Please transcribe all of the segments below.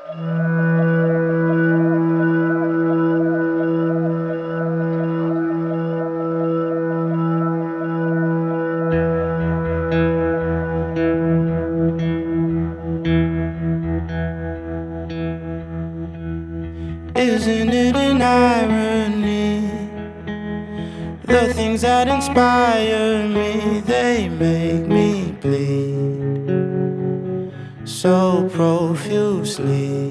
Isn't it an irony? The things that inspire me, they make me bleed so profusely.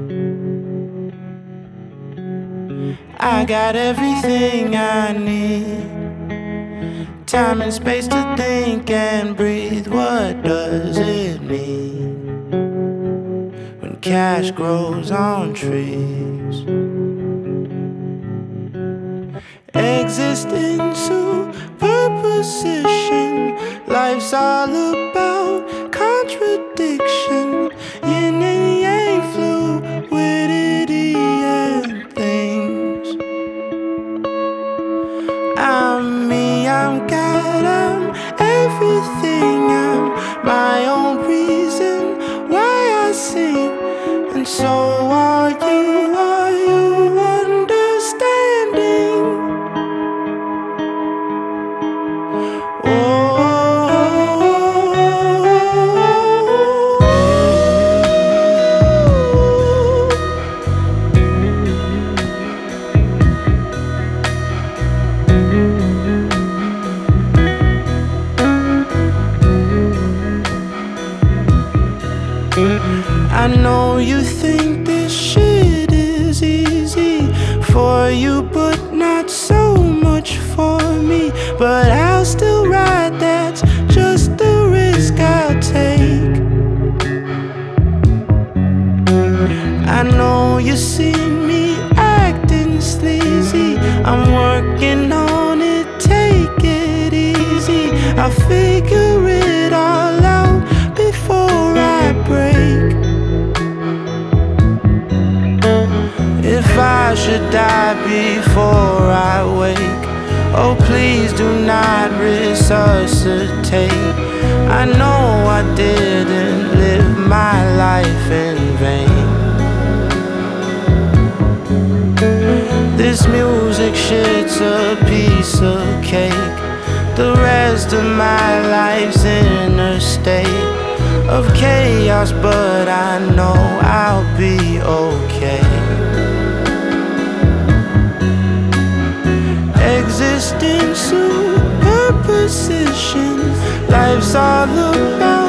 I got everything I need, time and space to think and breathe. What does it mean when cash grows on trees? Existing superposition, life's all about contradiction, yin and yang, fluidity and things. I'm me, I'm God, I'm everything, I'm my own reason why I sing. And so are you understanding? I know you think this shit is easy for you, but not so much for me. But I'll still ride, that's just the risk I'll take. I know you see me acting sleazy, I'm working on it, take it easy. I'll figure it all out before I break. If I should die before I wake, oh please do not resuscitate. I know I didn't live my life in vain. This music shit's a piece of cake, the rest of my life's in a state of chaos, but I know I'll be okay. Existing superposition, life's all about